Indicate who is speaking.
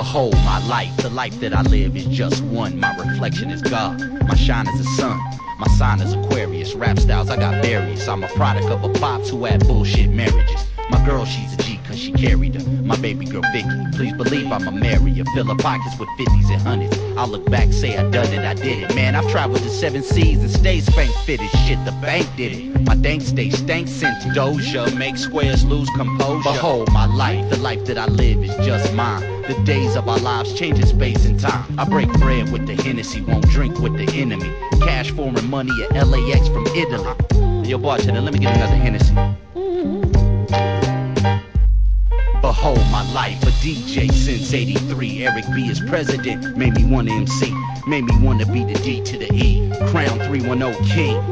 Speaker 1: Behold my life, the life that I live is just one. My reflection is God, my shine is the sun. My sign is Aquarius, rap styles I got various. I'm a product of a pops who had bullshit marriages. My girl, she's a G cause she carried her. My baby girl Vicky, please believe I'ma marry her. Fill her pockets with 50s and 100s. I'll look back, say I done it, I did it. Man, I've traveled the 7 seas and stayed spank fitted. Shit, the bank did it. My dank stay stank since Doja. Make squares lose composure. Behold my life, the life that I live is just mine. The days of our lives changing space and time. I break bread with the Hennessy, won't drink with the enemy. Cash foreign money at LAX from Italy. Yo, bartender, let me get another Hennessy. Behold my life, a DJ since 83. Eric B is president, made me wanna MC. Made me wanna be the D to the E. Crown 310 King.